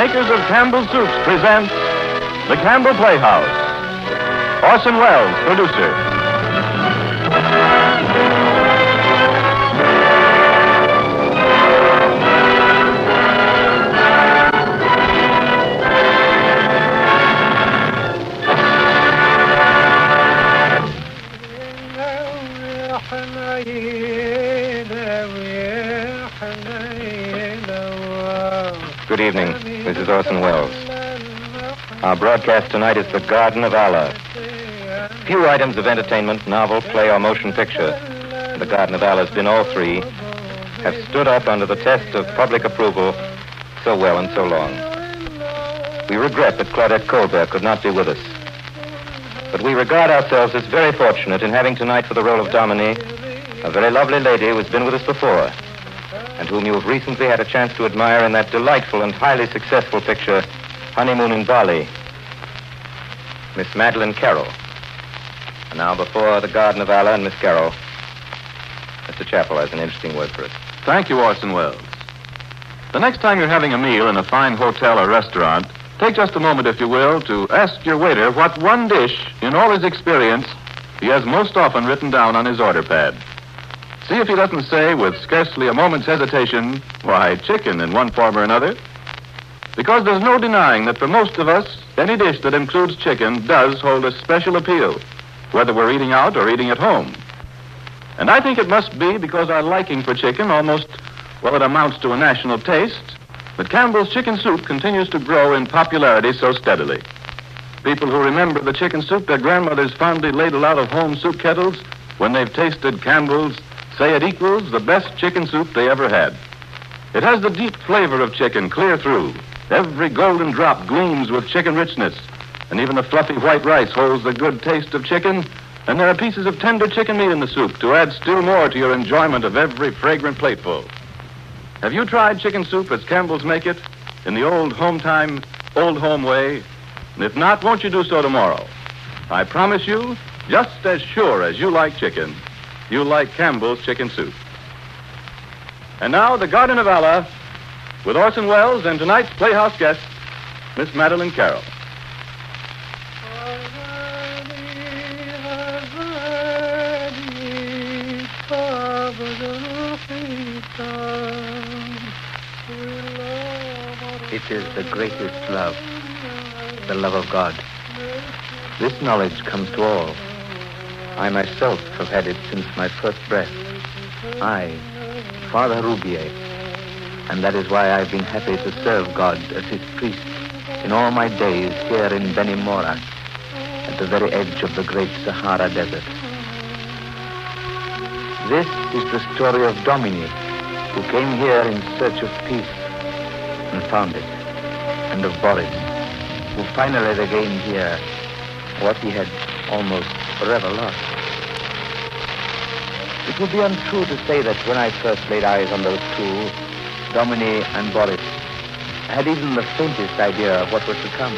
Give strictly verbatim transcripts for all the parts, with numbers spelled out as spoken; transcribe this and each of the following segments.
makers of Campbell Soups present The Campbell Playhouse. Orson Welles, producer. Good evening. This is Orson Welles. Our broadcast tonight is The Garden of Allah. Few items of entertainment, novel, play, or motion picture, The Garden of Allah has been all three, have stood up under the test of public approval so well and so long. We regret that Claudette Colbert could not be with us. But we regard ourselves as very fortunate in having tonight for the role of Domini a very lovely lady who has been with us before, and whom you have recently had a chance to admire in that delightful and highly successful picture, Honeymoon in Bali, Miss Madeleine Carroll. And now, before The Garden of Allah and Miss Carroll, Mister Chappell has an interesting word for us. Thank you, Orson Welles. The next time you're having a meal in a fine hotel or restaurant, take just a moment, if you will, to ask your waiter what one dish, in all his experience, he has most often written down on his order pad. See if he doesn't say, with scarcely a moment's hesitation, why, chicken in one form or another. Because there's no denying that for most of us, any dish that includes chicken does hold a special appeal, whether we're eating out or eating at home. And I think it must be because our liking for chicken almost, well, it amounts to a national taste, that Campbell's chicken soup continues to grow in popularity so steadily. People who remember the chicken soup their grandmothers fondly ladled out of home soup kettles when they've tasted Campbell's say it equals the best chicken soup they ever had. It has the deep flavor of chicken clear through. Every golden drop gleams with chicken richness, and even the fluffy white rice holds the good taste of chicken, and there are pieces of tender chicken meat in the soup to add still more to your enjoyment of every fragrant plateful. Have you tried chicken soup as Campbell's make it, in the old home time, old home way? And if not, won't you do so tomorrow? I promise you, just as sure as you like chicken, you like Campbell's chicken soup. And now, The Garden of Allah, with Orson Welles and tonight's Playhouse guest, Miss Madeleine Carroll. It is the greatest love, the love of God. This knowledge comes to all. I myself have had it since my first breath. I, Father Roubier, and that is why I've been happy to serve God as his priest in all my days here in Benimora, at the very edge of the great Sahara Desert. This is the story of Domini, who came here in search of peace and found it, and of Boris, who finally regained here what he had almost forever lost. It would be untrue to say that when I first laid eyes on those two, Domini and Boris, I had even the faintest idea of what was to come.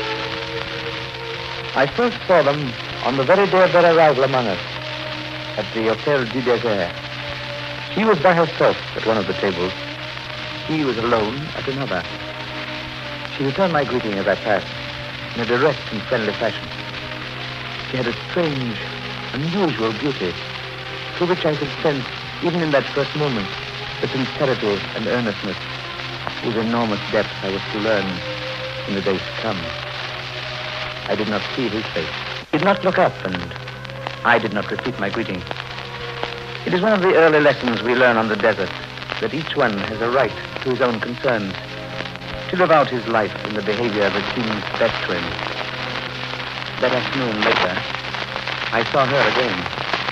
I first saw them on the very day of their arrival among us, at the Hotel du Désert. She was by herself at one of the tables. He was alone at another. She returned my greeting as I passed, in a direct and friendly fashion. She had a strange, unusual beauty, through which I could sense, even in that first moment, the sincerity and earnestness whose enormous depth I was to learn in the days to come. I did not see his face. He did not look up, and I did not repeat my greeting. It is one of the early lessons we learn on the desert, that each one has a right to his own concerns, to live out his life in the behavior that seems best to him. That afternoon later, I saw her again.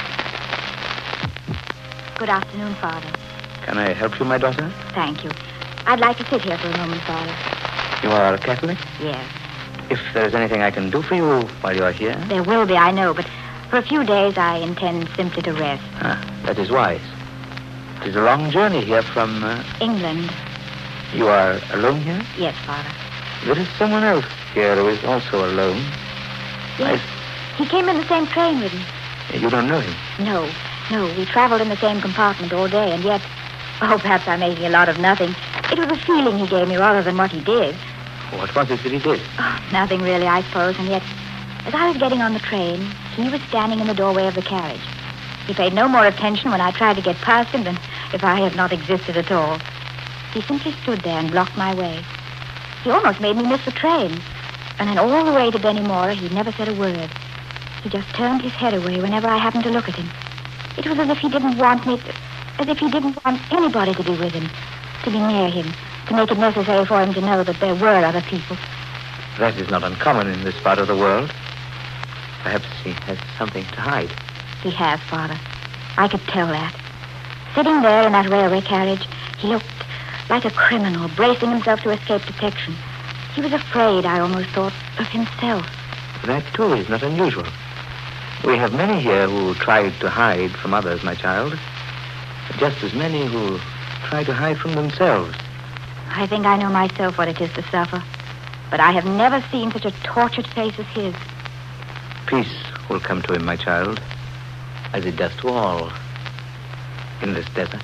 Good afternoon, Father. Can I help you, my daughter? Thank you. I'd like to sit here for a moment, Father. You are a Catholic? Yes. If there is anything I can do for you while you are here... There will be, I know, but for a few days I intend simply to rest. Ah, that is wise. It is a long journey here from... Uh... England. You are alone here? Yes, Father. There is someone else here who is also alone. Yes. I... He came in the same train with me. You don't know him? No. No, we traveled in the same compartment all day, and yet... Oh, perhaps I'm making a lot of nothing. It was a feeling he gave me rather than what he did. What was it that he did? Oh, nothing really, I suppose, and yet, as I was getting on the train, he was standing in the doorway of the carriage. He paid no more attention when I tried to get past him than if I had not existed at all. He simply stood there and blocked my way. He almost made me miss the train. And then all the way to Bennymora, he never said a word. He just turned his head away whenever I happened to look at him. It was as if he didn't want me, to, as if he didn't want anybody to be with him, to be near him, to make it necessary for him to know that there were other people. That is not uncommon in this part of the world. Perhaps he has something to hide. He has, Father. I could tell that. Sitting there in that railway carriage, he looked like a criminal, bracing himself to escape detection. He was afraid, I almost thought, of himself. That, too, is not unusual. We have many here who tried to hide from others, my child. Just as many who try to hide from themselves. I think I know myself what it is to suffer. But I have never seen such a tortured face as his. Peace will come to him, my child, as it does to all in this desert.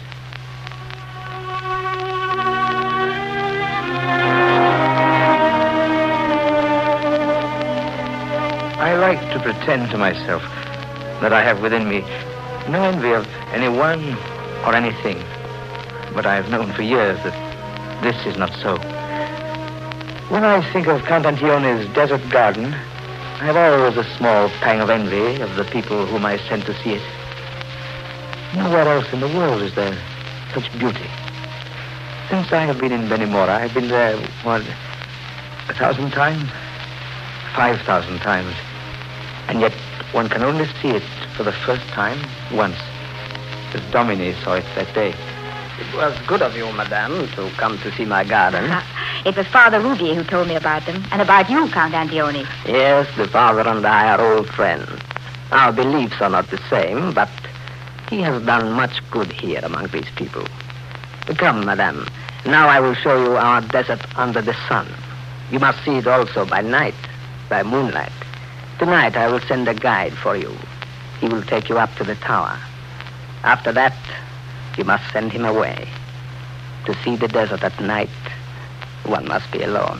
I like to pretend to myself that I have within me no envy of anyone or anything. But I have known for years that this is not so. When I think of Count Antione's desert garden, I have always a small pang of envy of the people whom I sent to see it. Nowhere else in the world is there such beauty. Since I have been in Bennymora, I've been there, what, a thousand times? Five thousand times. And yet one can only see it for the first time once, as Domine saw it that day. It was good of you, madame, to come to see my garden. It was Father Ruby who told me about them, and about you, Count Antione. Yes, the father and I are old friends. Our beliefs are not the same, but he has done much good here among these people. Come, madame. Now I will show you our desert under the sun. You must see it also by night, by moonlight. Tonight I will send a guide for you. He will take you up to the tower. After that, you must send him away. To see the desert at night, one must be alone.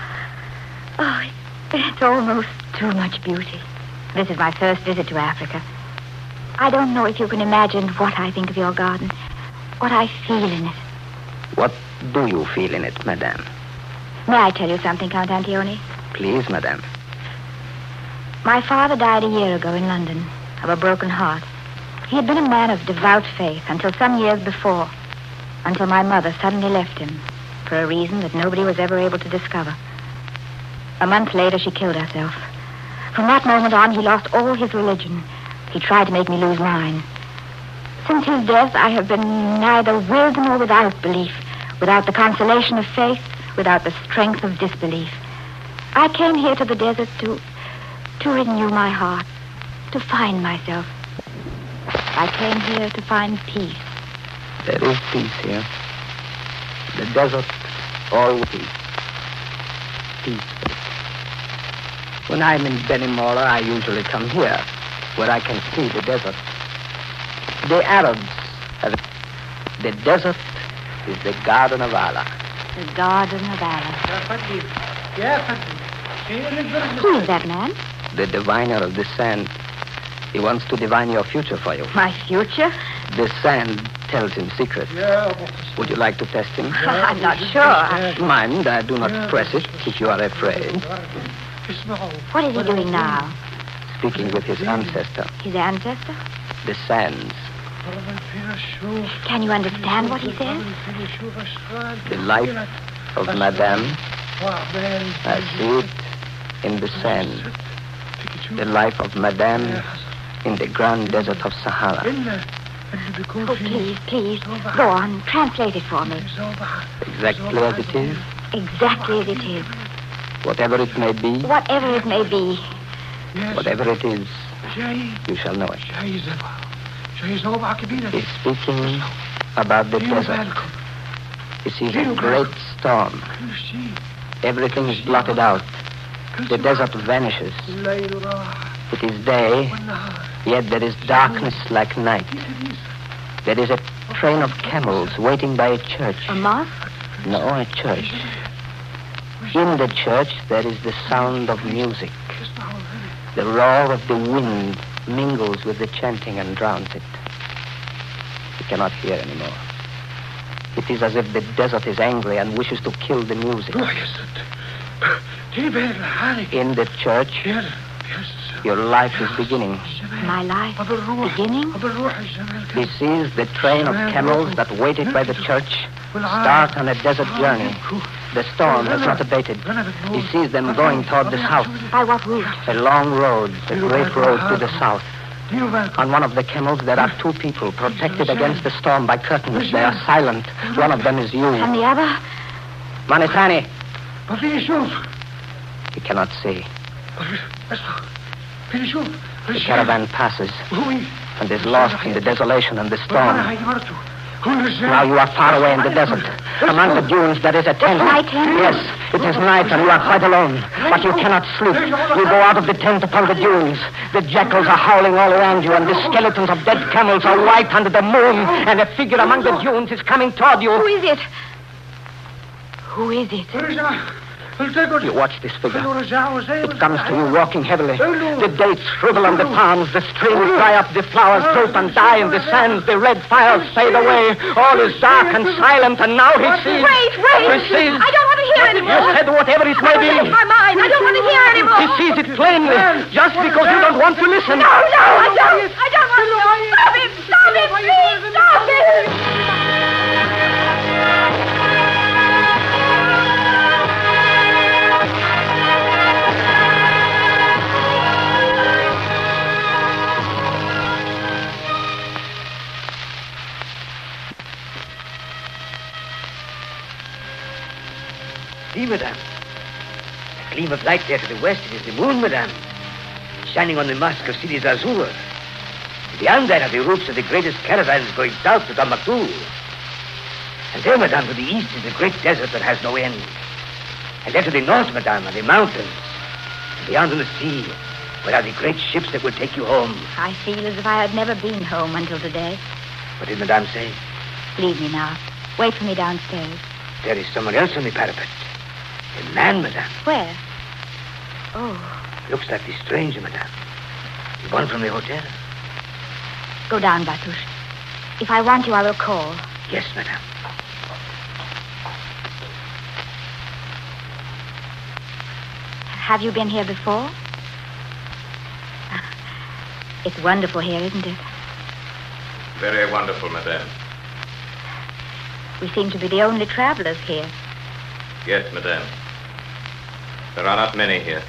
Oh, it, it's almost too much beauty. This is my first visit to Africa. I don't know if you can imagine what I think of your garden, what I feel in it. What do you feel in it, madame? May I tell you something, Count Antione? Please, madame. My father died a year ago in London of a broken heart. He had been a man of devout faith until some years before, until my mother suddenly left him for a reason that nobody was ever able to discover. A month later, she killed herself. From that moment on, he lost all his religion. He tried to make me lose mine. Since his death, I have been neither with nor without belief, without the consolation of faith, without the strength of disbelief. I came here to the desert to, to renew my heart, to find myself. I came here to find peace. There is peace here. The desert, all peace. Peace. When I'm in Bennymora, I usually come here, where I can see the desert. The Arabs have... The desert is the Garden of Allah. The Garden of Allah. Who is that man? The diviner of the sand. He wants to divine your future for you. My future? The sand tells him secrets. Would you like to test him? I'm not sure. Mind, I do not press it if you are afraid. What is he doing now? Speaking with his ancestor. His ancestor? The sands. Can you understand what he says? The life of Madame. I see it in the sand. The life of Madame in the grand desert of Sahara. Oh, please, please, go on. Translate it for me. Exactly as it is. Exactly as it is. Whatever it may be. Whatever it may be. Whatever it is, you shall know it. He's speaking about the desert. He sees a great storm. Everything is blotted out. The desert vanishes. It is day, yet there is darkness like night. There is a train of camels waiting by a church. A mosque? No, a church. In the church, there is the sound of music. The roar of the wind mingles with the chanting and drowns it. You cannot hear anymore. It is as if the desert is angry and wishes to kill the music. In the church, your life is beginning. My life beginning? This is the train of camels that waited by the church start on a desert journey. The storm has not abated. He sees them going toward the south. By what route? A long road, the great road to the south. On one of the camels, there are two people protected against the storm by curtains. They are silent. One of them is you. And the other? Manitani. He cannot see. The caravan passes and is lost in the desolation and the storm. Now you are far away in the desert. Among the dunes there is a tent. My tent? Yes, it is night and you are quite alone. But you cannot sleep. You go out of the tent upon the dunes. The jackals are howling all around you and the skeletons of dead camels are white under the moon. And a figure among the dunes is coming toward you. Who is it? Who is it? You watch this figure. It comes to you walking heavily. The dates shrivel on the palms, the streams dry up, the flowers droop and die in the sands, the red fires fade away. All is dark and silent, and now he sees... Wait, wait! He sees... I don't want to hear anymore! You said whatever it may be. My mind, I don't want to hear anymore! He sees it plainly, just because you don't want to listen. No, no, I don't! I don't want to! Stop it! Stop it! Please, stop it! See, madame. The gleam of light there to the west, it is the moon, madame. Shining on the mask of Sidi Zazur. Beyond that are the roofs of the greatest caravans going south to Tombouctou. And there, madame, to the east is the great desert that has no end. And there to the north, madame, are the mountains. And beyond on the sea, where are the great ships that will take you home. I feel as if I had never been home until today. What did madame say? Leave me now. Wait for me downstairs. There is someone else on the parapet. A man, madame. Where? Oh. Looks like the stranger, madame. The one from the hotel. Go down, Batouche. If I want you, I will call. Yes, madame. Have you been here before? It's wonderful here, isn't it? Very wonderful, madame. We seem to be the only travelers here. Yes, madame. There are not many here.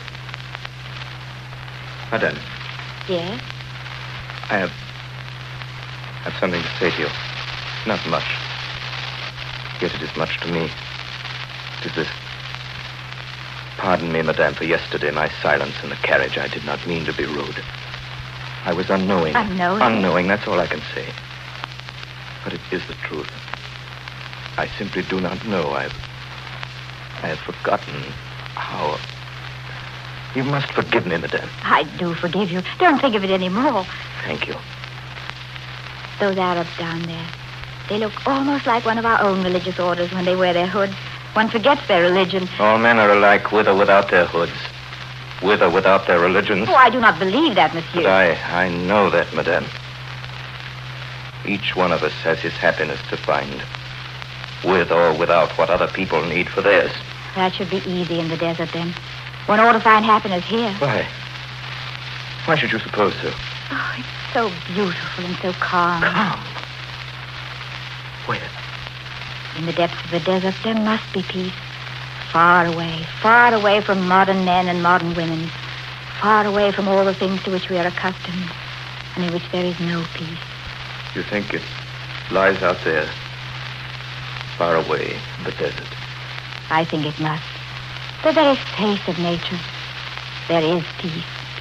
Madame. Yes? I have... have something to say to you. Not much. Yet it is much to me. It is this. Pardon me, madame, for yesterday, my silence in the carriage. I did not mean to be rude. I was unknowing. Unknowing? Unknowing, that's all I can say. But it is the truth. I simply do not know. I've... I have forgotten how... You must forgive me, madame. I do forgive you. Don't think of it any more. Thank you. Those Arabs down there, they look almost like one of our own religious orders when they wear their hoods. One forgets their religion. All men are alike, with or without their hoods. With or without their religions. Oh, I do not believe that, monsieur. But I, I know that, madame. Each one of us has his happiness to find. With or without what other people need for theirs. That should be easy in the desert, then. One ought to find happiness here. Why? Why should you suppose so? Oh, it's so beautiful and so calm. Calm? Where? In the depths of the desert, there must be peace. Far away, far away from modern men and modern women. Far away from all the things to which we are accustomed, and in which there is no peace. You think it lies out there, far away in the desert? I think it must. The very face of nature. There is peace.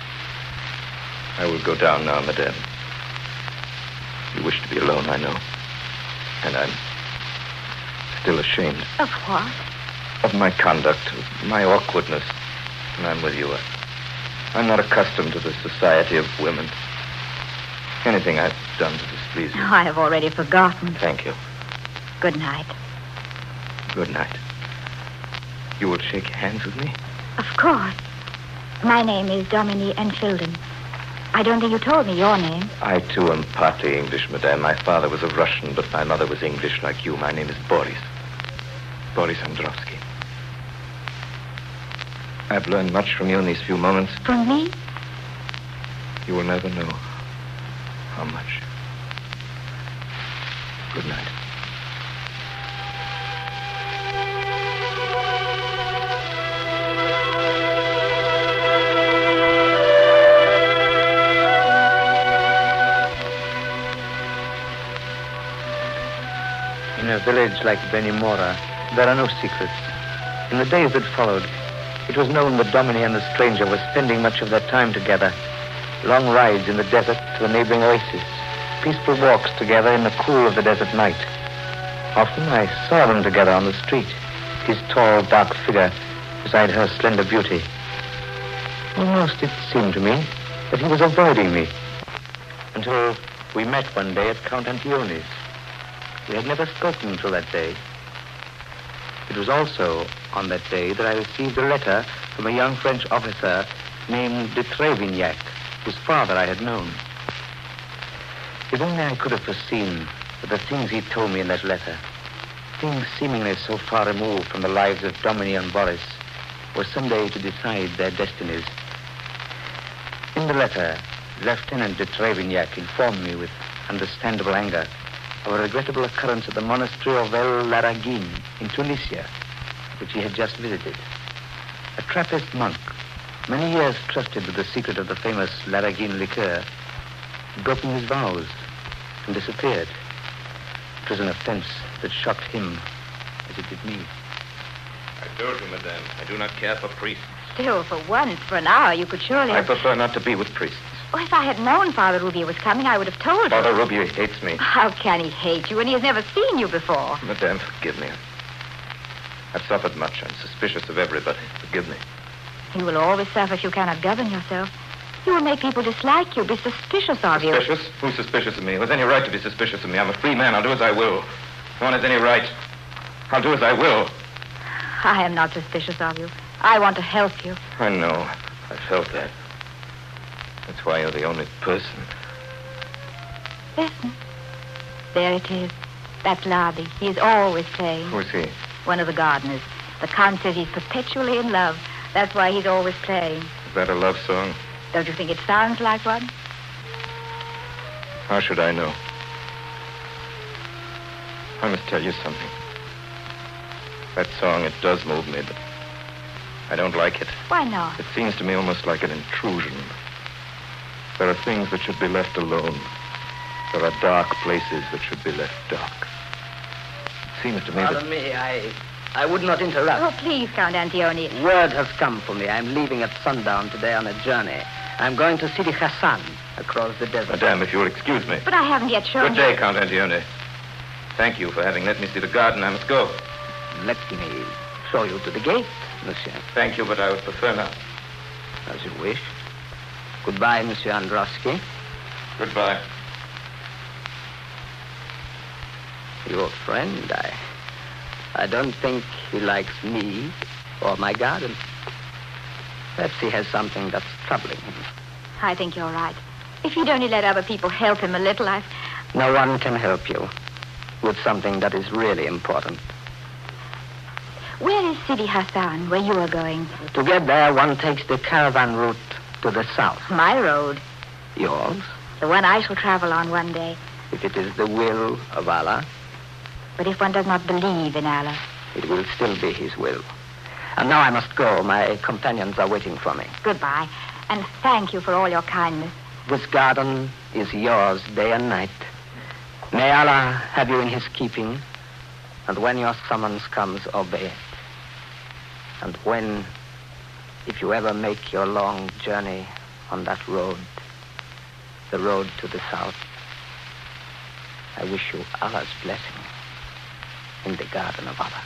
I will go down now, madame. You wish to be alone, I know. And I'm still ashamed. Of what? Of my conduct, of my awkwardness. And I'm with you. I, I'm not accustomed to the society of women. Anything I've done to displease you. Oh, I have already forgotten. Thank you. Good night. Good night. You will shake hands with me? Of course. My name is Dominique Enfilden. I don't think you told me your name. I, too, am partly English, madame. My father was a Russian, but my mother was English like you. My name is Boris. Boris Androvsky. I've learned much from you in these few moments. From me? You will never know how much. Good night. In a village like Benimora, there are no secrets. In the days that followed, it was known that Dominique and the stranger were spending much of their time together. Long rides in the desert to the neighboring oasis, peaceful walks together in the cool of the desert night. Often I saw them together on the street, his tall, dark figure beside her slender beauty. Almost it seemed to me that he was avoiding me, until we met one day at Count Antione's. We had never spoken until that day. It was also on that day that I received a letter from a young French officer named de Trevignac, whose father I had known. If only I could have foreseen that the things he told me in that letter, things seemingly so far removed from the lives of Dominique and Boris, were someday to decide their destinies. In the letter, Lieutenant de Trevignac informed me with understandable anger of a regrettable occurrence at the monastery of El Laragin in Tunisia, which he had just visited. A Trappist monk, many years trusted with the secret of the famous Laragin liqueur, had broken his vows and disappeared. It was an offense that shocked him as it did me. I told you, madame, I do not care for priests. Still, for once, for an hour, you could surely... I have... prefer not to be with priests. Oh, if I had known Father Rubio was coming, I would have told him. Father Rubio hates me. How can he hate you when he has never seen you before? Madame, forgive me. I've suffered much. I'm suspicious of everybody. Forgive me. You will always suffer if you cannot govern yourself. You will make people dislike you, be suspicious of you. Suspicious? Who's suspicious of me? Who has any right to be suspicious of me? I'm a free man. I'll do as I will. No one has any right. I'll do as I will. I am not suspicious of you. I want to help you. I know. I felt that. That's why you're the only person. Listen. There it is. That's Larby. He is always playing. Who's he? One of the gardeners. The Count says he's perpetually in love. That's why he's always playing. Is that a love song? Don't you think it sounds like one? How should I know? I must tell you something. That song, it does move me, but I don't like it. Why not? It seems to me almost like an intrusion. There are things that should be left alone. There are dark places that should be left dark. It seems to me Pardon that... me, I, I would not interrupt. Oh, please, Count Antione. Word has come for me. I'm leaving at sundown today on a journey. I'm going to Sidi Hassan across the desert. Madame, if you will excuse me. But I haven't yet shown Good day, Count Antione. Thank you for having let me see the garden. I must go. Let me show you to the gate, monsieur. Thank you, but I would prefer not. As you wish. Goodbye, Monsieur Androsky. Goodbye. Your friend, I... I don't think he likes me or my garden. Perhaps he has something that's troubling him. I think you're right. If you'd only let other people help him a little, I... No one can help you with something that is really important. Where is Sidi Hassan, where you are going? To get there, one takes the caravan route to the south. My road. Yours, The one I shall travel on one day. if it is the will of Allah, But if one does not believe in Allah, it will still be his will. And now I must go. My companions are waiting for me. goodbye. And thank you for all your kindness. This garden is yours day and night. May Allah have you in his keeping. And when your summons comes, obey it. And when, if you ever make your long journey on that road, the road to the south, I wish you Allah's blessing in the garden of Allah.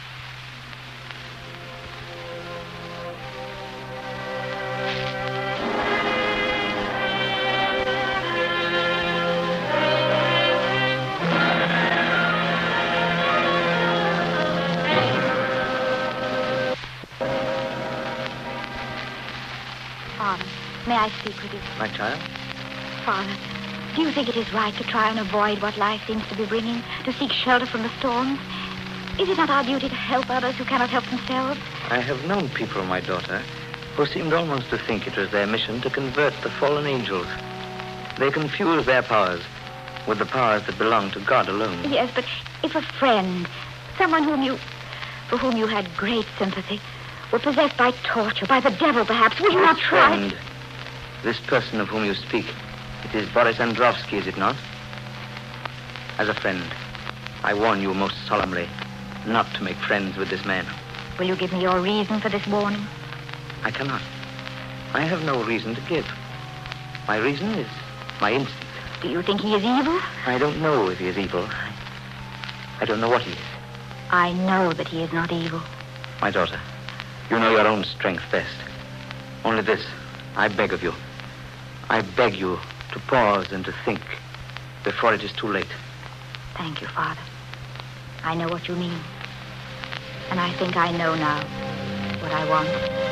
Father, may I speak with you? My child? Father, do you think it is right to try and avoid what life seems to be bringing, to seek shelter from the storms? Is it not our duty to help others who cannot help themselves? I have known people, my daughter, who seemed almost to think it was their mission to convert the fallen angels. They confuse their powers with the powers that belong to God alone. Yes, but if a friend, someone whom you, for whom you had great sympathy, were possessed by torture, by the devil perhaps, would you not try? Friend, this person of whom you speak, it is Boris Androvsky, is it not? As a friend, I warn you most solemnly not to make friends with this man. Will you give me your reason for this warning? I cannot. I have no reason to give. My reason is my instinct. Do you think he is evil? I don't know if he is evil. I, I don't know what he is. I know that he is not evil. My daughter, you know your own strength best. Only this, I beg of you. I beg you to pause and to think before it is too late. Thank you, Father. I know what you mean. And I think I know now what I want.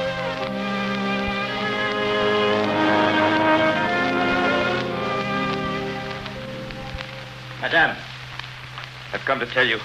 Madame, I've come to tell you.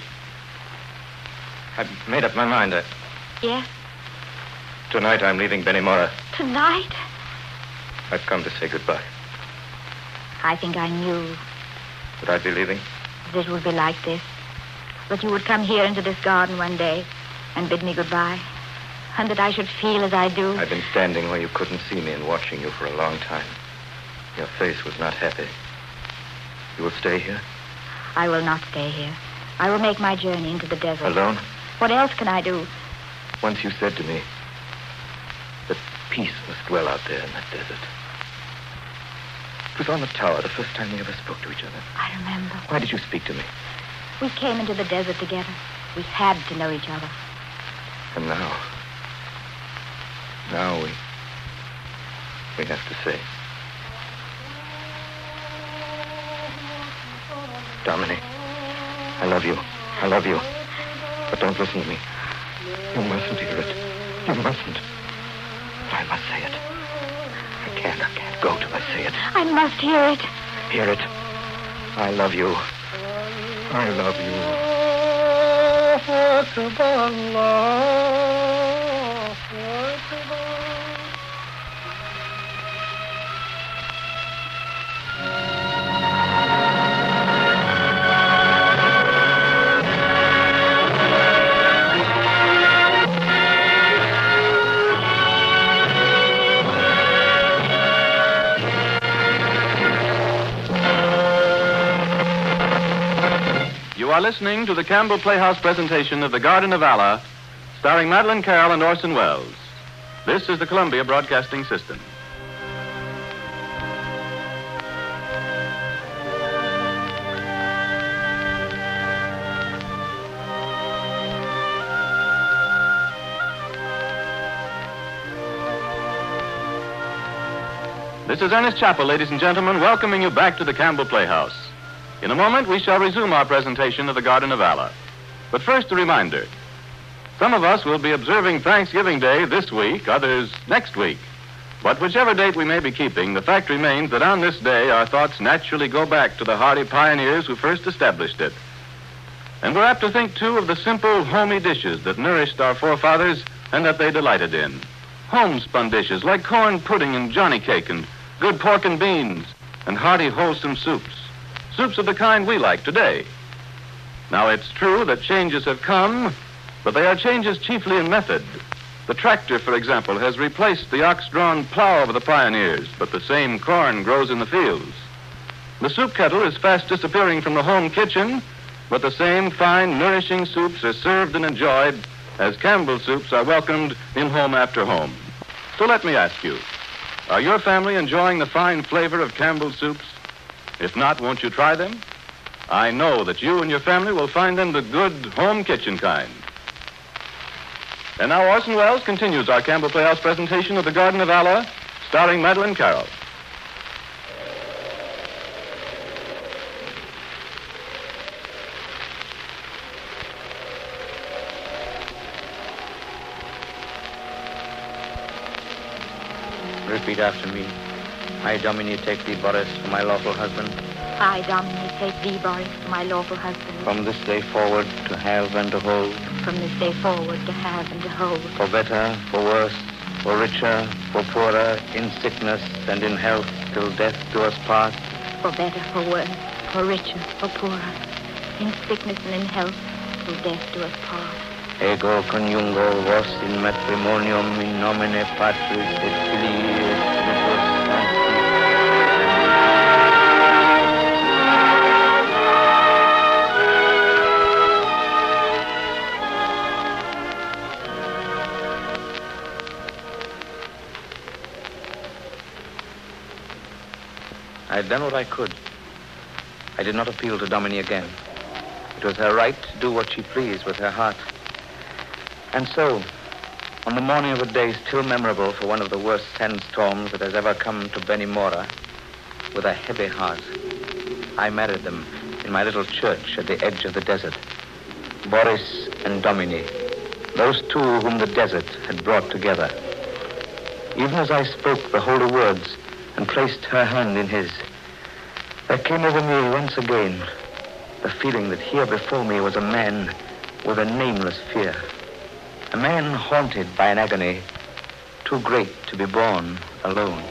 I've made up my mind. I... Yes? Tonight I'm leaving Benimora. Tonight? I've come to say goodbye. I think I knew That I'd be leaving? that it would be like this. That you would come here into this garden one day and bid me goodbye. And that I should feel as I do. I've been standing where you couldn't see me and watching you for a long time. Your face was not happy. You will stay here? I will not stay here. I will make my journey into the desert. Alone? What else can I do? Once you said to me that peace must dwell out there in that desert. It was on the tower the first time we ever spoke to each other. I remember. Why did you speak to me? We came into the desert together. We had to know each other. And now... Now we... We have to say... Dominic, I love you. I love you. But don't listen to me. You mustn't hear it. You mustn't. But I must say it. I can't, I can't go till I say it. I must hear it. Hear it. I love you. I love you. You are listening to the Campbell Playhouse presentation of The Garden of Allah, starring Madeline Carroll and Orson Welles. This is the Columbia Broadcasting System. This is Ernest Chappell, ladies and gentlemen, welcoming you back to the Campbell Playhouse. In a moment, we shall resume our presentation of The Garden of Allah. But first, a reminder. Some of us will be observing Thanksgiving Day this week, others next week. But whichever date we may be keeping, the fact remains that on this day, our thoughts naturally go back to the hardy pioneers who first established it. And we're apt to think, too, of the simple, homey dishes that nourished our forefathers and that they delighted in. Homespun dishes like corn pudding and johnny cake and good pork and beans and hearty, wholesome soups. Soups of the kind we like today. Now, it's true that changes have come, but they are changes chiefly in method. The tractor, for example, has replaced the ox-drawn plow of the pioneers, but the same corn grows in the fields. The soup kettle is fast disappearing from the home kitchen, but the same fine, nourishing soups are served and enjoyed as Campbell soups are welcomed in home after home. So let me ask you, are your family enjoying the fine flavor of Campbell soups? If not, won't you try them? I know that you and your family will find them the good home kitchen kind. And now Orson Welles continues our Campbell Playhouse presentation of The Garden of Allah, starring Madeline Carroll. Repeat after me. I, Domini, take thee, Boris, for my lawful husband. I, Domini, take thee, Boris, for my lawful husband. From this day forward, to have and to hold. From this day forward, to have and to hold. For better, for worse, for richer, for poorer, in sickness and in health, till death do us part. For better, for worse, for richer, for poorer, in sickness and in health, till death do us part. Ego coniungo vos in matrimonium in nomine Patris et Filii et Spiritus Sancti. I had done what I could. I did not appeal to Domini again. It was her right to do what she pleased with her heart. And so, on the morning of a day still memorable for one of the worst sandstorms that has ever come to Benimora, with a heavy heart, I married them in my little church at the edge of the desert. Boris and Domini, those two whom the desert had brought together. Even as I spoke the holy words and placed her hand in his, there came over me once again the feeling that here before me was a man with a nameless fear. A man haunted by an agony too great to be borne alone.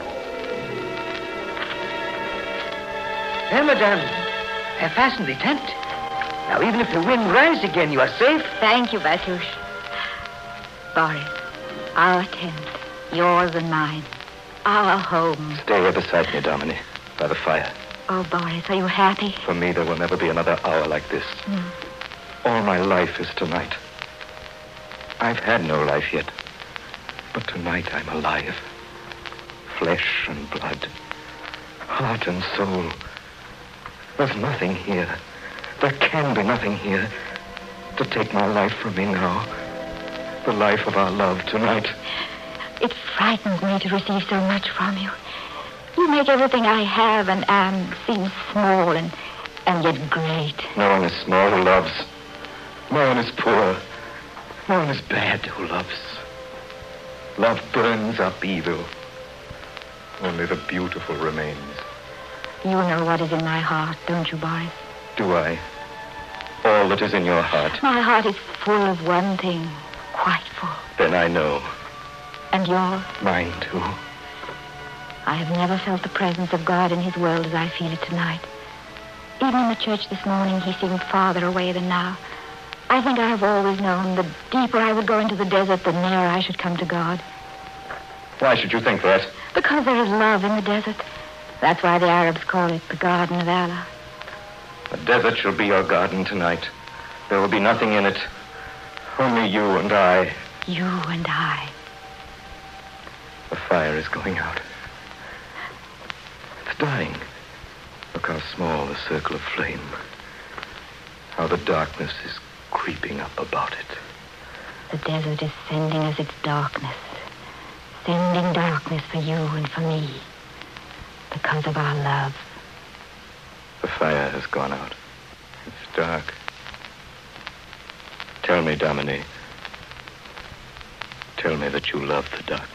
There, madame. I have fastened the tent. Now, even if the wind rises again, you are safe. Thank you, Batush. Boris, our tent, yours and mine, our home. Stay here beside me, Domini, by the fire. Oh, Boris, are you happy? For me, there will never be another hour like this. Mm. All my life is tonight. I've had no life yet, but tonight I'm alive. Flesh and blood, heart and soul. There's nothing here. There can be nothing here to take my life from me now. The life of our love tonight. It frightens me to receive so much from you. You make everything I have and am seem small and, and yet great. No one is small who loves. No one is poor. No one is bad who loves. Love burns up evil. Only the beautiful remains. You know what is in my heart, don't you, Boris? Do I? All that is in your heart. My heart is full of one thing, quite full. Then I know. And yours? Mine, too. I have never felt the presence of God in his world as I feel it tonight. Even in the church this morning, he seemed farther away than now. I think I have always known the deeper I would go into the desert, the nearer I should come to God. Why should you think that? Because there is love in the desert. That's why the Arabs call it the Garden of Allah. The desert shall be your garden tonight. There will be nothing in it. Only you and I. You and I. The fire is going out. It's dying. Look how small the circle of flame. How the darkness is creeping up about it. The desert is sending us its darkness. Sending darkness for you and for me. Because of our love. The fire has gone out. It's dark. Tell me, Domini. Tell me that you love the darkness.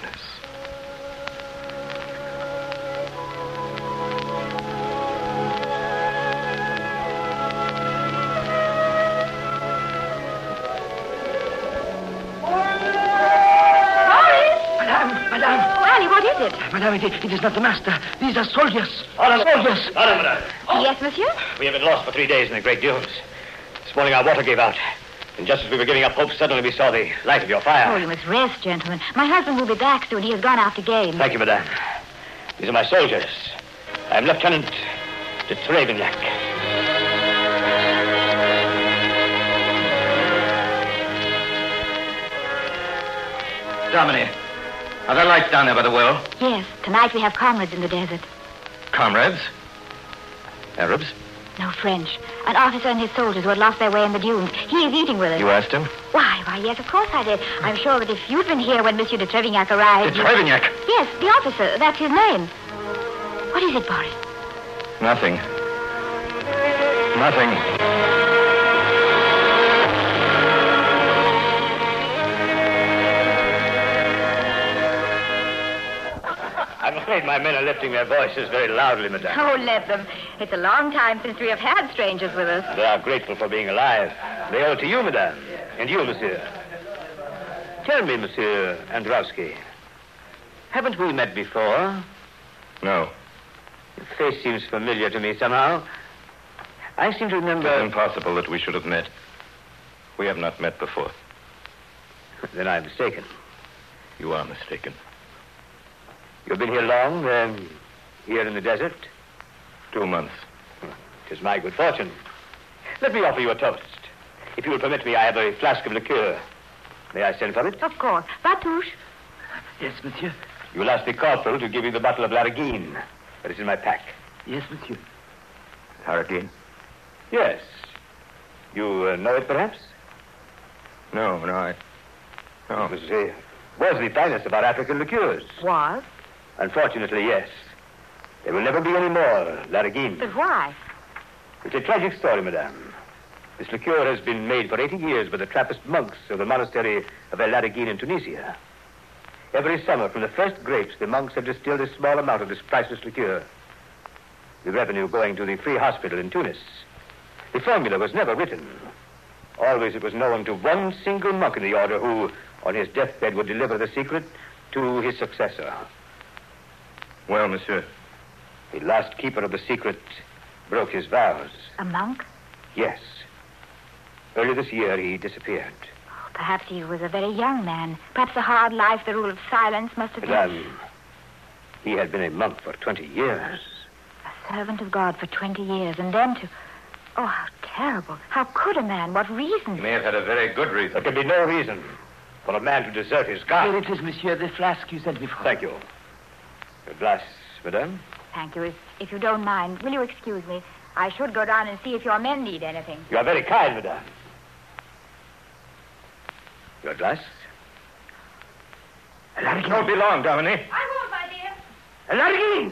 Madame, it, it is not the master. These are soldiers. Soldiers. Pardon, madame. Yes, monsieur? We have been lost for three days in the great dunes. This morning our water gave out. And just as we were giving up hope, suddenly we saw the light of your fire. Oh, you must rest, gentlemen. My husband will be back soon. He has gone after game. Thank you, madame. These are my soldiers. I am Lieutenant de Trevenyak. Domini, are there lights down there by the well? Yes, tonight we have comrades in the desert. Comrades? Arabs? No, French. An officer and his soldiers who had lost their way in the dunes. He is eating with us. You asked him? Why, why, yes, of course I did. I'm sure that if you'd been here when Monsieur de Trevignac arrived... De Trevignac? You... Yes, the officer. That's his name. What is it, Boris? Nothing. Nothing. I'm afraid my men are lifting their voices very loudly, madame. Oh, let them. It's a long time since we have had strangers with us. They are grateful for being alive. They owe it to you, madame. And you, monsieur. Tell me, Monsieur Androwski, haven't we met before? No. Your face seems familiar to me somehow. I seem to remember... It's impossible that we should have met. We have not met before. Then I'm mistaken. You are mistaken. You've been here long, um, here in the desert? Two months. It is my good fortune. Let me offer you a toast. If you will permit me, I have a flask of liqueur. May I send for it? Of course. Batouche. Yes, monsieur. You will ask the corporal to give you the bottle of Lariguine that is in my pack. Yes, monsieur. Lariguine? Yes. You uh, know it, perhaps? No, no, I... No. It was, uh, was the finest of our African liqueurs. Was? Unfortunately, yes. There will never be any more Lariguine. But why? It's a tragic story, madame. This liqueur has been made for eighty years by the Trappist monks of the monastery of El Lariguine in Tunisia. Every summer, from the first grapes, the monks have distilled a small amount of this priceless liqueur. The revenue going to the free hospital in Tunis. The formula was never written. Always it was known to one single monk in the order who, on his deathbed, would deliver the secret to his successor. Well, monsieur? The last keeper of the secret broke his vows. A monk? Yes. Early this year, he disappeared. Oh, perhaps he was a very young man. Perhaps the hard life, the rule of silence must have been... Madame, he had been a monk for twenty years. A servant of God for twenty years, and then to... Oh, how terrible. How could a man? What reason? He may have had a very good reason. There can be no reason for a man to desert his God. Here it is, monsieur, the flask you sent me for. Thank you. Your glass, madame? Thank you. If, if you don't mind, will you excuse me? I should go down and see if your men need anything. You are very kind, madame. Your glass? Lariguine. Don't be long, Dominique. I won't, my dear. Lariguine!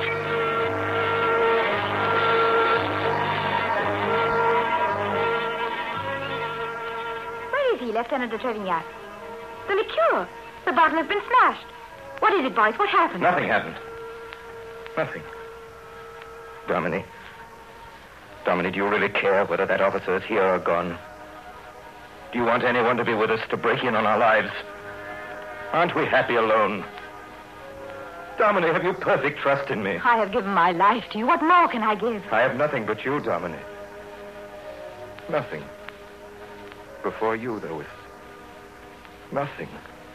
Where is he, Lieutenant de Trevignac? The liqueur. The bottle has been smashed. What is it, Boris? What happened? Nothing happened. Nothing. Dominique. Dominique, do you really care whether that officer is here or gone? Do you want anyone to be with us to break in on our lives? Aren't we happy alone? Dominique, have you perfect trust in me? I have given my life to you. What more can I give? I have nothing but you, Dominique. Nothing. Before you, there was nothing.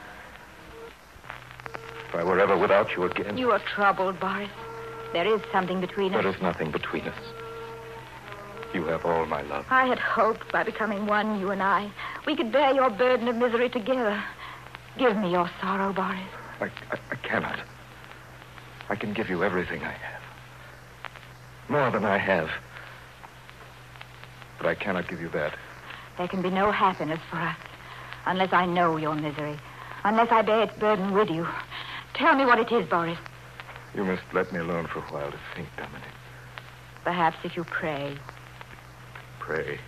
If I were ever without you again... You are troubled, Boris. There is something between us. There is nothing between us. You have all my love. I had hoped by becoming one, you and I, we could bear your burden of misery together. Give me your sorrow, Boris. I, I, I cannot. I can give you everything I have. More than I have. But I cannot give you that. There can be no happiness for us unless I know your misery, unless I bear its burden with you. Tell me what it is, Boris. You must let me alone for a while to think, Dominique. Perhaps if you pray. Pray.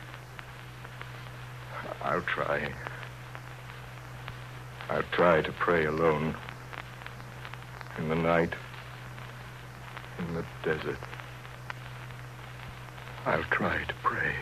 I'll try. I'll try to pray alone. In the night. In the desert. I'll try to pray.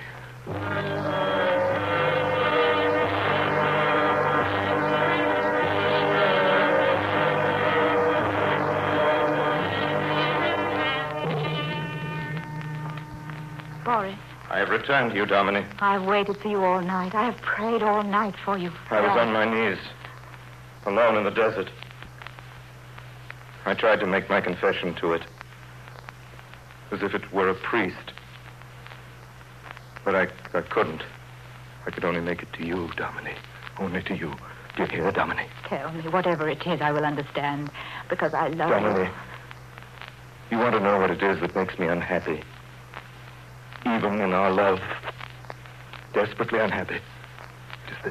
Boris. I have returned to you, Dominique. I've waited for you all night. I have prayed all night for you. I was on my knees, alone in the desert. I tried to make my confession to it, as if it were a priest. But I, I couldn't. I could only make it to you, Dominique. Only to you. Do you hear, Dominique? Tell me, whatever it is, I will understand, because I love Dominique, you. you want to know what it is that makes me unhappy. Even in our love, desperately unhappy. It is this.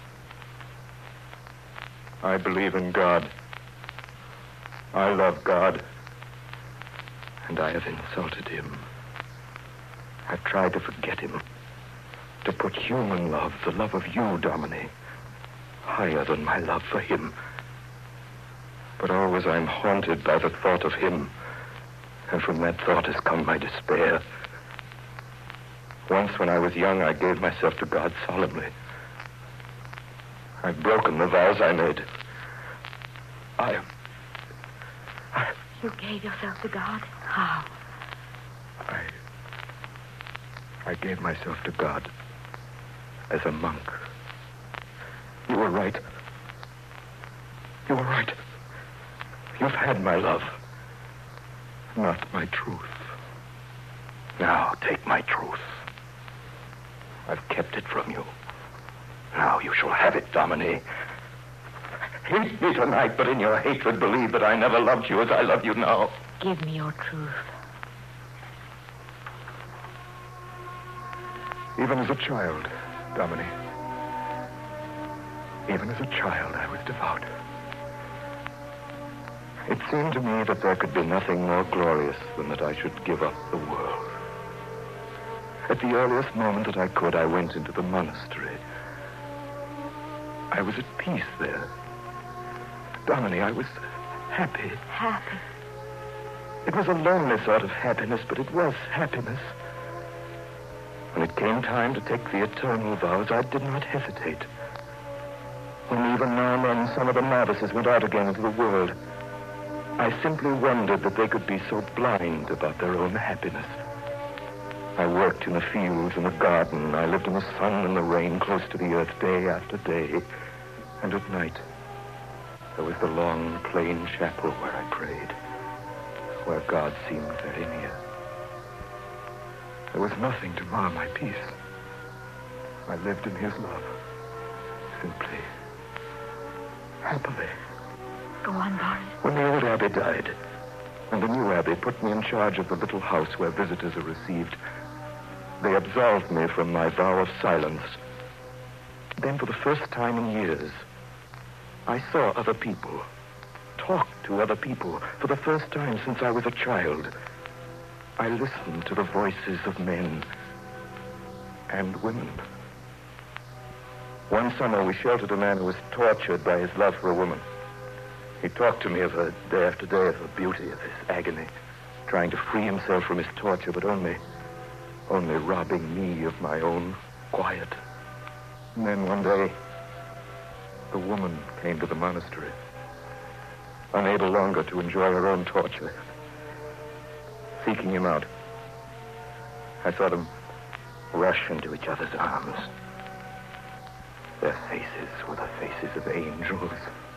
I believe in God. I love God. And I have insulted him. I've tried to forget him. To put human love, the love of you, Dominique, higher than my love for him. But always I'm haunted by the thought of him. And from that thought has come my despair. Once when I was young, I gave myself to God solemnly. I've broken the vows I made. I... I... You gave yourself to God? How? I... I gave myself to God as a monk. You were right. You were right. You've had my love, not my truth. Now take my truth. I've kept it from you. Now you shall have it, Domine. Hate me tonight, but in your hatred believe that I never loved you as I love you now. Give me your truth. Even as a child, Domine. Even as a child, I was devout. It seemed to me that there could be nothing more glorious than that I should give up the world. At the earliest moment that I could, I went into the monastery. I was at peace there. Domine, I was happy. Happy? It was a lonely sort of happiness, but it was happiness. When it came time to take the eternal vows, I did not hesitate. When even now and then some of the novices went out again into the world, I simply wondered that they could be so blind about their own happiness. I worked in the fields, in the garden. I lived in the sun and the rain, close to the earth, day after day. And at night, there was the long, plain chapel where I prayed, where God seemed very near. There was nothing to mar my peace. I lived in his love, simply, happily. Go on, Boris. When the old abbey died, and the new abbey put me in charge of the little house where visitors are received, they absolved me from my vow of silence. Then, for the first time in years, I saw other people, talked to other people. For the first time since I was a child, I listened to the voices of men and women. One summer, we sheltered a man who was tortured by his love for a woman. He talked to me of her day after day, of the beauty of his agony, trying to free himself from his torture, but only, only robbing me of my own quiet. And then one day, the woman came to the monastery, unable longer to enjoy her own torture, seeking him out. I saw them rush into each other's arms. Their faces were the faces of angels.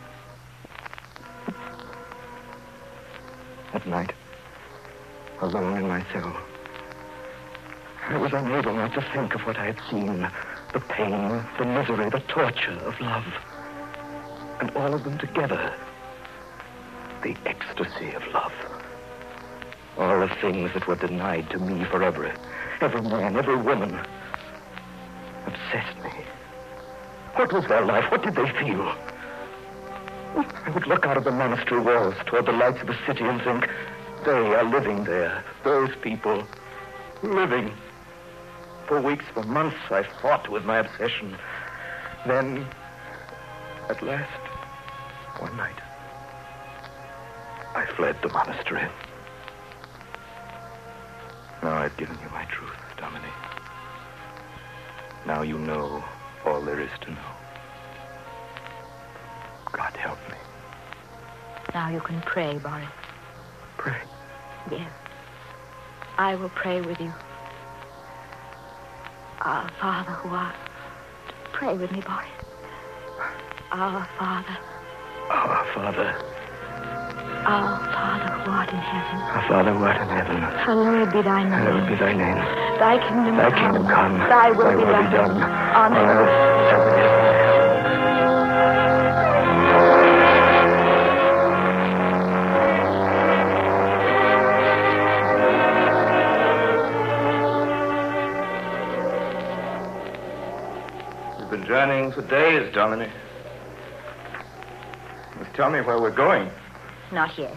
At night, alone in my cell, I was unable not to think of what I had seen. The pain, the misery, the torture of love. And all of them together. The ecstasy of love. All the things that were denied to me forever. Every man, every woman. Obsessed me. What was their life? What did they feel? I would look out of the monastery walls toward the lights of the city and think, they are living there. Those people, living. For weeks, for months, I fought with my obsession. Then, at last, one night, I fled the monastery. Now I've given you my truth, Domine. Now you know all there is to know. God help me. Now you can pray, Boris. Pray? Yes. I will pray with you. Our Father who art... Pray with me, Boris. Our Father. Our Father. Our Father who art in heaven. Our Father who art in heaven. Hallowed be thy name. Hallowed be thy name. Thy kingdom Thy come. kingdom come. Thy will, thy be, will done be done. On earth. as it is in heaven. Been journeying for days, Domine. Must tell me where we're going. Not yet.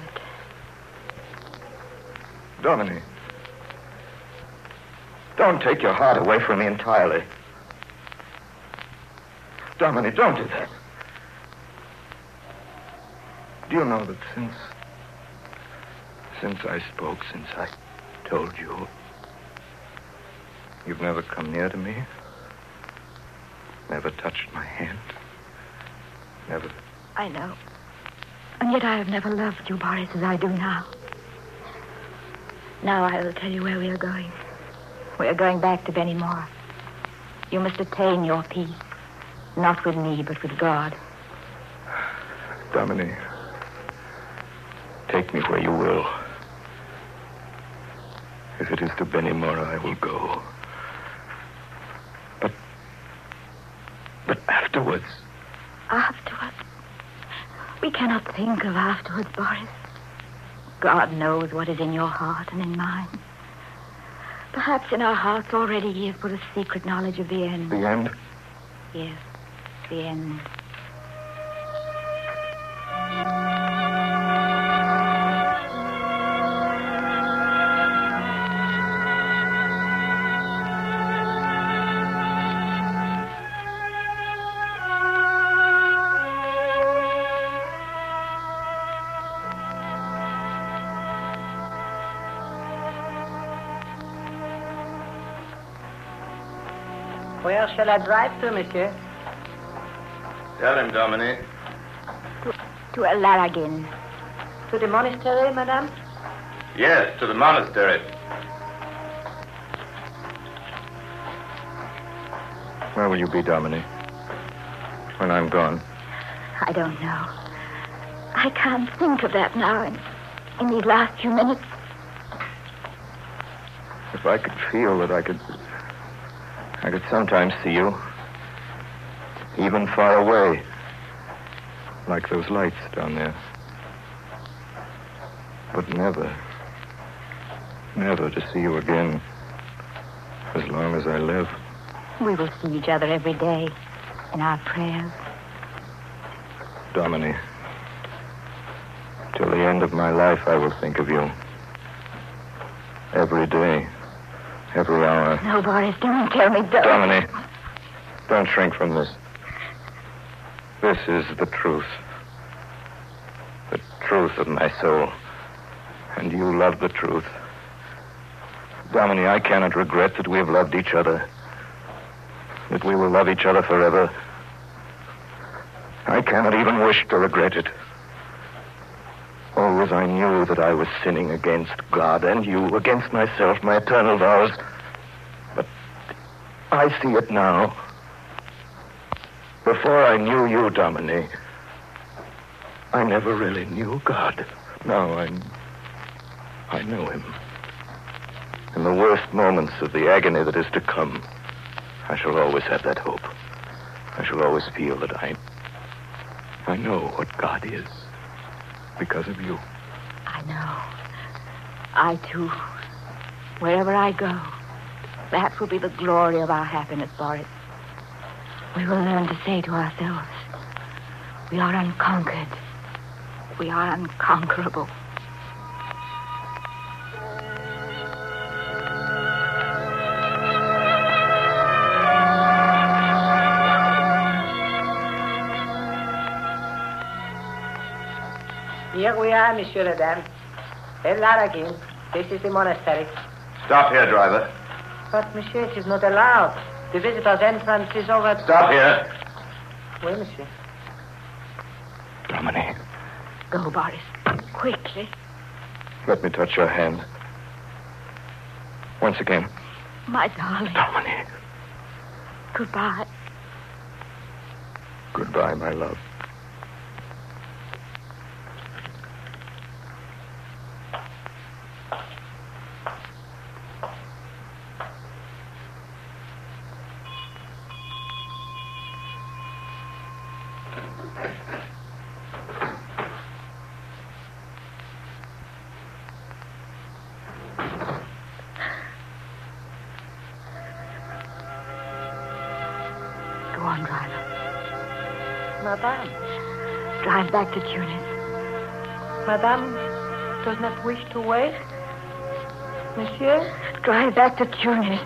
Domine, don't take your heart away from me entirely. Domine, don't do that. Do you know that since... Since I spoke, since I told you, you've never come near to me? Never touched my hand? Never... I know. And yet I have never loved you, Boris, as I do now. Now I will tell you where we are going. We are going back to Bennymore. You must attain your peace. Not with me, but with God. Dominique, take me where you will. If it is to Bennymore, I will go. But... But afterwards... Afterwards? We cannot think of afterwards, Boris. God knows what is in your heart and in mine. Perhaps in our hearts already he has put a secret knowledge of the end. The end? Yes, the end. Where shall I drive to, monsieur? Tell him, Dominique. To, to Laragin. To the monastery, madame? Yes, to the monastery. Where will you be, Dominique? When I'm gone? I don't know. I can't think of that now in, in these last few minutes. If I could feel that I could... I could sometimes see you. Even far away. Like those lights down there. But never... Never to see you again. As long as I live. We will see each other every day in our prayers. Dominique, till the end of my life I will think of you. Every day. Every hour. No, Boris, don't tell me, don't. Dominique, don't shrink from this. This is the truth. The truth of my soul. And you love the truth. Dominique, I cannot regret that we have loved each other. That we will love each other forever. I cannot even wish to regret it. Always I knew that I was sinning against God and you, against myself, my eternal vows. But I see it now. Before I knew you, Dominique, I never really knew God. Now I, I know him. In the worst moments of the agony that is to come, I shall always have that hope. I shall always feel that I, I know what God is. Because of you. I know. I, too. Wherever I go, that will be the glory of our happiness, Boris. We will learn to say to ourselves, we are unconquered. We are unconquerable. Here we are, Monsieur le Dame. El Laragin. This is the monastery. Stop here, driver. But, Monsieur, it is not allowed. The visitor's entrance is over... Stop here. Oui, Monsieur. Dominique, Go, Boris. Quickly. let me touch your hand. Once again. My darling. Dominique. Goodbye. Goodbye, my love. Go on, driver. Madame. Drive back to Tunis. Madame does not wish to wait? Monsieur? Drive back to Tunis.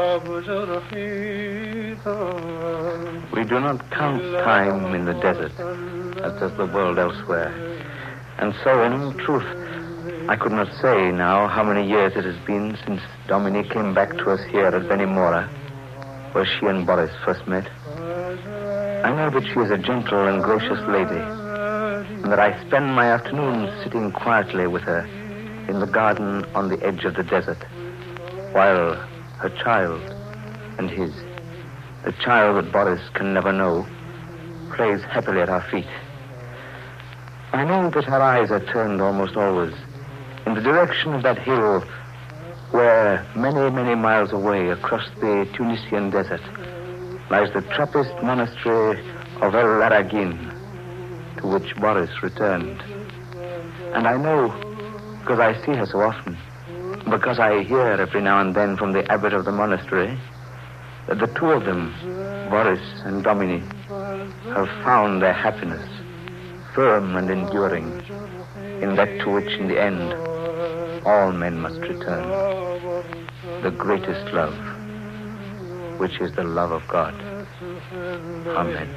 We do not count time in the desert, as does the world elsewhere. And so, in truth, I could not say now how many years it has been since Domini came back to us here at Benimora, where she and Boris first met. I know that she is a gentle and gracious lady, and that I spend my afternoons sitting quietly with her in the garden on the edge of the desert, while her child and his, the child that Boris can never know, plays happily at our feet. I know that her eyes are turned almost always in the direction of that hill where, many, many miles away across the Tunisian desert, lies the Trappist monastery of El Laragin, to which Boris returned. And I know, because I see her so often, because I hear every now and then from the abbot of the monastery, that the two of them, Boris and Domini, have found their happiness, firm and enduring, in that to which in the end all men must return, the greatest love, which is the love of God. Amen.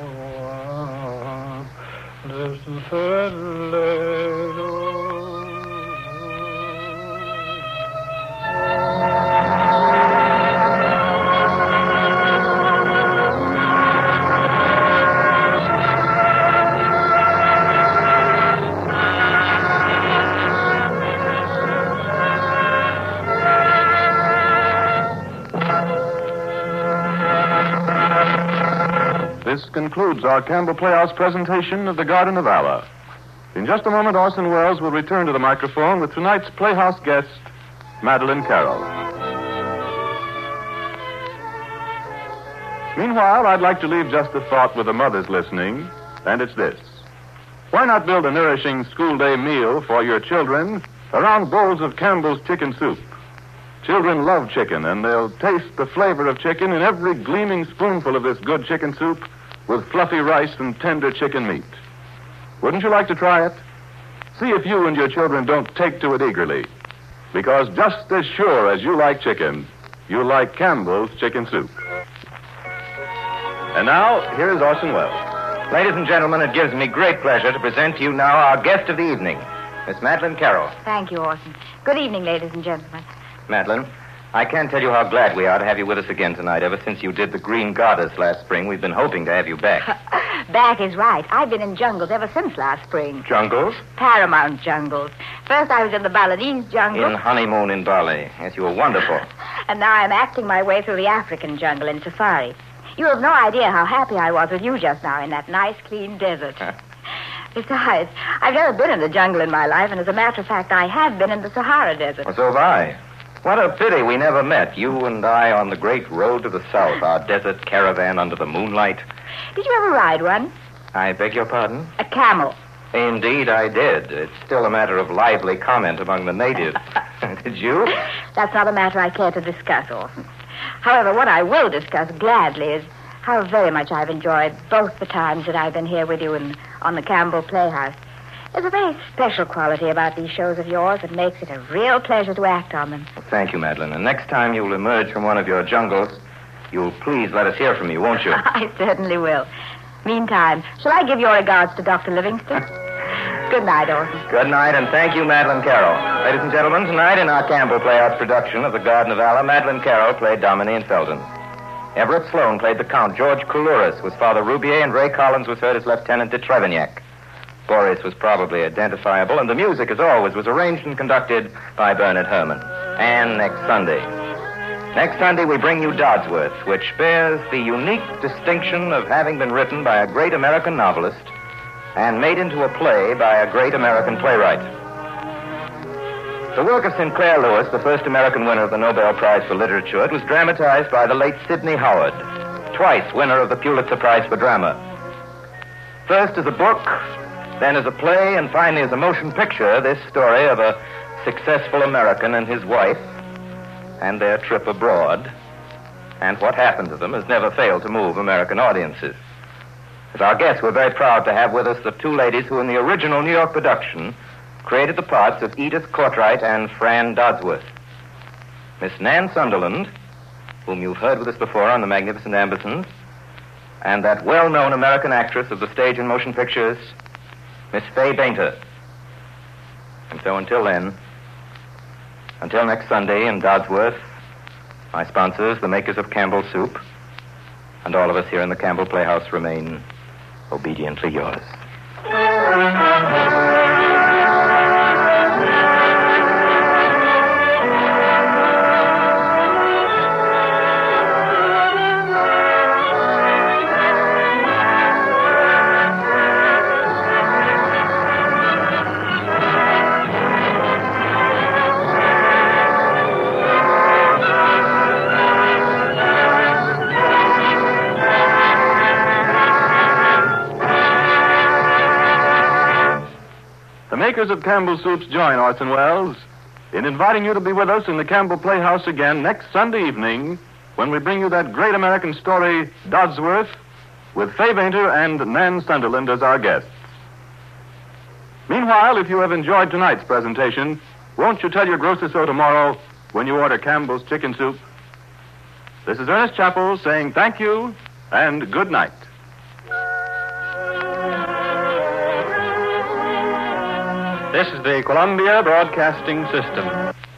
This concludes our Campbell Playhouse presentation of The Garden of Allah. In just a moment, Orson Welles will return to the microphone with tonight's Playhouse guest, Madeleine Carroll. Meanwhile, I'd like to leave just a thought with the mothers listening, and it's this. Why not build a nourishing school day meal for your children around bowls of Campbell's chicken soup? Children love chicken, and they'll taste the flavor of chicken in every gleaming spoonful of this good chicken soup with fluffy rice and tender chicken meat. Wouldn't you like to try it? See if you and your children don't take to it eagerly. Because just as sure as you like chicken, you like Campbell's chicken soup. And now, here's Orson Welles. Ladies and gentlemen, it gives me great pleasure to present to you now our guest of the evening, Miss Madeleine Carroll. Thank you, Orson. Good evening, ladies and gentlemen. Madeleine, I can't tell you how glad we are to have you with us again tonight. Ever since you did The Green Goddess last spring, we've been hoping to have you back. Back is right. I've been in jungles ever since last spring. Jungles? Paramount jungles. First I was in the Balinese jungle. In Honeymoon in Bali. Yes, you were wonderful. And now I'm acting my way through the African jungle in safari. You have no idea how happy I was with you just now in that nice, clean desert. Besides, I've never been in the jungle in my life, and as a matter of fact, I have been in the Sahara Desert. Well, so have I. What a pity we never met, you and I on the great road to the south, our desert caravan under the moonlight. Did you ever ride one? I beg your pardon? A camel. Indeed, I did. It's still a matter of lively comment among the natives. Did you? That's not a matter I care to discuss, Orson. However, what I will discuss gladly is how very much I've enjoyed both the times that I've been here with you in, on the Campbell Playhouse. There's a very special quality about these shows of yours that makes it a real pleasure to act on them. Well, thank you, Madeleine. And next time you'll emerge from one of your jungles, you'll please let us hear from you, won't you? I certainly will. Meantime, shall I give your regards to Doctor Livingston? Good night, Orson. Good night, and thank you, Madeleine Carroll. Ladies and gentlemen, tonight in our Campbell Playhouse production of The Garden of Allah, Madeleine Carroll played Domini and Felton. Everett Sloane played the Count. George Coulouris was Father Roubier, and Ray Collins was heard as Lieutenant de Trevignac. Boris was probably identifiable, and the music, as always, was arranged and conducted by Bernard Herrmann. And next Sunday. Next Sunday, we bring you Dodsworth, which bears the unique distinction of having been written by a great American novelist and made into a play by a great American playwright. The work of Sinclair Lewis, the first American winner of the Nobel Prize for Literature, it was dramatized by the late Sidney Howard, twice winner of the Pulitzer Prize for Drama. First as a book, then as a play, and finally as a motion picture, this story of a successful American and his wife and their trip abroad and what happened to them has never failed to move American audiences. As our guests, we're very proud to have with us the two ladies who in the original New York production created the parts of Edith Courtwright and Fran Dodsworth. Miss Nan Sunderland whom you've heard with us before on The Magnificent Ambersons, and that well-known American actress of the stage and motion pictures, Miss Fay Bainter. And so until then, until next Sunday in Dodsworth, my sponsors, the makers of Campbell's Soup, and all of us here in the Campbell Playhouse remain obediently yours. The makers of Campbell Soups join Orson Welles in inviting you to be with us in the Campbell Playhouse again next Sunday evening when we bring you that great American story, Dodsworth, with Fay Bainter and Nan Sunderland as our guests. Meanwhile, if you have enjoyed tonight's presentation, won't you tell your grocer so tomorrow when you order Campbell's Chicken Soup? This is Ernest Chappell saying thank you and good night. This is the Columbia Broadcasting System.